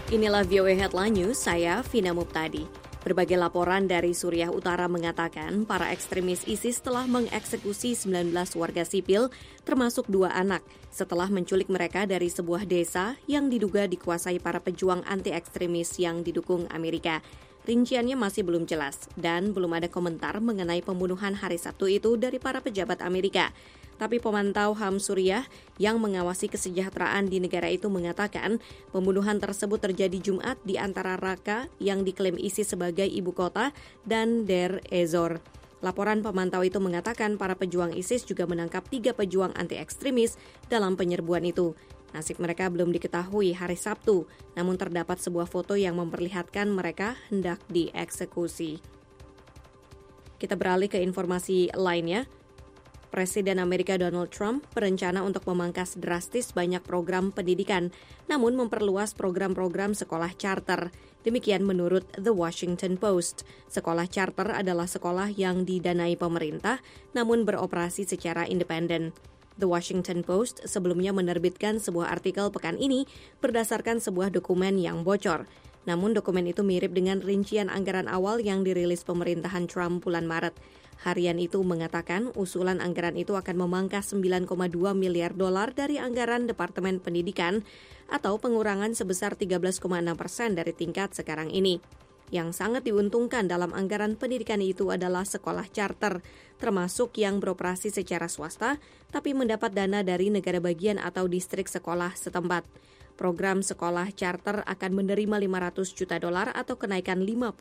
Inilah VOA Headline News, saya Vina Muptadi. Berbagai laporan dari Suriah Utara mengatakan para ekstremis ISIS telah mengeksekusi 19 warga sipil, termasuk 2 anak, setelah menculik mereka dari sebuah desa yang diduga dikuasai para pejuang anti-ekstremis yang didukung Amerika. Rinciannya masih belum jelas dan belum ada komentar mengenai pembunuhan hari Sabtu itu dari para pejabat Amerika. Tapi pemantau HAM Suriah yang mengawasi kesejahteraan di negara itu mengatakan pembunuhan tersebut terjadi Jumat di antara Raqqa yang diklaim ISIS sebagai ibu kota dan Deir ez-Zor. Laporan pemantau itu mengatakan para pejuang ISIS juga menangkap 3 pejuang anti-ekstremis dalam penyerbuan itu. Nasib mereka belum diketahui hari Sabtu, namun terdapat sebuah foto yang memperlihatkan mereka hendak dieksekusi. Kita beralih ke informasi lainnya. Presiden Amerika Donald Trump berencana untuk memangkas drastis banyak program pendidikan, namun memperluas program-program sekolah charter. Demikian menurut The Washington Post. Sekolah charter adalah sekolah yang didanai pemerintah, namun beroperasi secara independen. The Washington Post sebelumnya menerbitkan sebuah artikel pekan ini berdasarkan sebuah dokumen yang bocor. Namun dokumen itu mirip dengan rincian anggaran awal yang dirilis pemerintahan Trump bulan Maret. Harian itu mengatakan usulan anggaran itu akan memangkas 9,2 miliar dolar dari anggaran Departemen Pendidikan atau pengurangan sebesar 13,6% dari tingkat sekarang ini. Yang sangat diuntungkan dalam anggaran pendidikan itu adalah sekolah charter, termasuk yang beroperasi secara swasta, tapi mendapat dana dari negara bagian atau distrik sekolah setempat. Program sekolah charter akan menerima 500 juta dolar atau kenaikan 50%.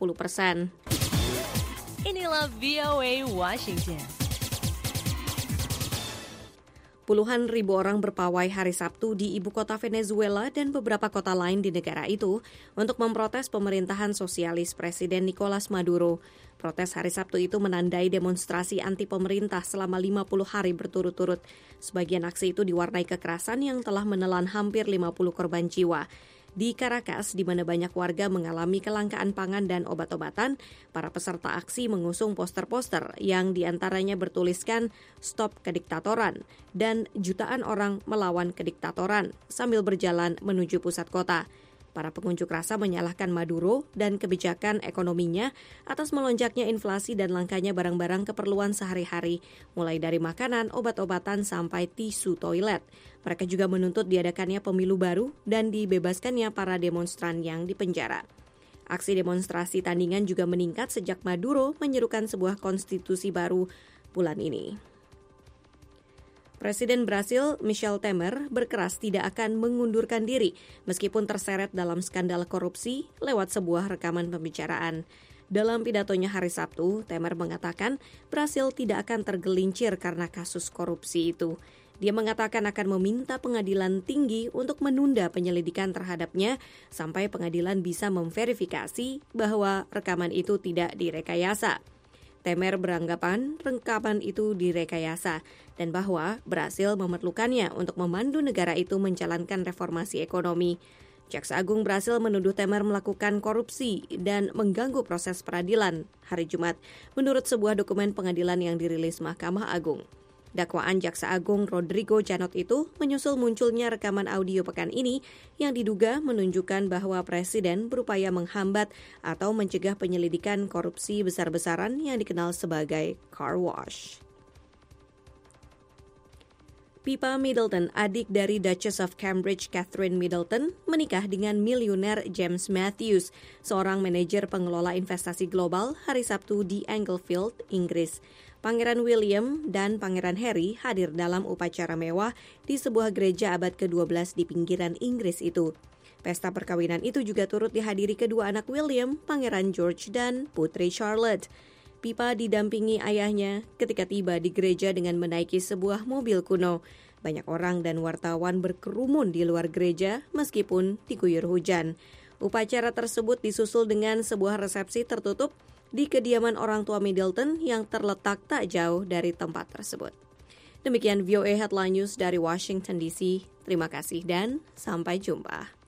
Inilah VOA Washington. Puluhan ribu orang berpawai hari Sabtu di ibu kota Venezuela dan beberapa kota lain di negara itu untuk memprotes pemerintahan sosialis Presiden Nicolas Maduro. Protes hari Sabtu itu menandai demonstrasi anti pemerintah selama 50 hari berturut-turut. Sebagian aksi itu diwarnai kekerasan yang telah menelan hampir 50 korban jiwa. Di Caracas, di mana banyak warga mengalami kelangkaan pangan dan obat-obatan, para peserta aksi mengusung poster-poster yang diantaranya bertuliskan "Stop Kediktatoran" dan "Jutaan orang melawan kediktatoran" sambil berjalan menuju pusat kota. Para pengunjuk rasa menyalahkan Maduro dan kebijakan ekonominya atas melonjaknya inflasi dan langkanya barang-barang keperluan sehari-hari, mulai dari makanan, obat-obatan, sampai tisu toilet. Mereka juga menuntut diadakannya pemilu baru dan dibebaskannya para demonstran yang dipenjara. Aksi demonstrasi tandingan juga meningkat sejak Maduro menyerukan sebuah konstitusi baru bulan ini. Presiden Brasil Michel Temer berkeras tidak akan mengundurkan diri meskipun terseret dalam skandal korupsi lewat sebuah rekaman pembicaraan. Dalam pidatonya hari Sabtu, Temer mengatakan Brasil tidak akan tergelincir karena kasus korupsi itu. Dia mengatakan akan meminta pengadilan tinggi untuk menunda penyelidikan terhadapnya sampai pengadilan bisa memverifikasi bahwa rekaman itu tidak direkayasa. Temer beranggapan rekaman itu direkayasa dan bahwa Brasil memerlukannya untuk memandu negara itu menjalankan reformasi ekonomi. Jaksa Agung Brasil menuduh Temer melakukan korupsi dan mengganggu proses peradilan hari Jumat, menurut sebuah dokumen pengadilan yang dirilis Mahkamah Agung. Dakwaan Jaksa Agung Rodrigo Janot itu menyusul munculnya rekaman audio pekan ini yang diduga menunjukkan bahwa Presiden berupaya menghambat atau mencegah penyelidikan korupsi besar-besaran yang dikenal sebagai car wash. Pippa Middleton, adik dari Duchess of Cambridge Catherine Middleton, menikah dengan miliuner James Matthews, seorang manajer pengelola investasi global, hari Sabtu di Anglesey, Inggris. Pangeran William dan Pangeran Harry hadir dalam upacara mewah di sebuah gereja abad ke-12 di pinggiran Inggris itu. Pesta perkawinan itu juga turut dihadiri kedua anak William, Pangeran George dan Putri Charlotte. Pippa didampingi ayahnya ketika tiba di gereja dengan menaiki sebuah mobil kuno. Banyak orang dan wartawan berkerumun di luar gereja meskipun diguyur hujan. Upacara tersebut disusul dengan sebuah resepsi tertutup di kediaman orang tua Middleton yang terletak tak jauh dari tempat tersebut. Demikian VOA Headline News dari Washington DC. Terima kasih dan sampai jumpa.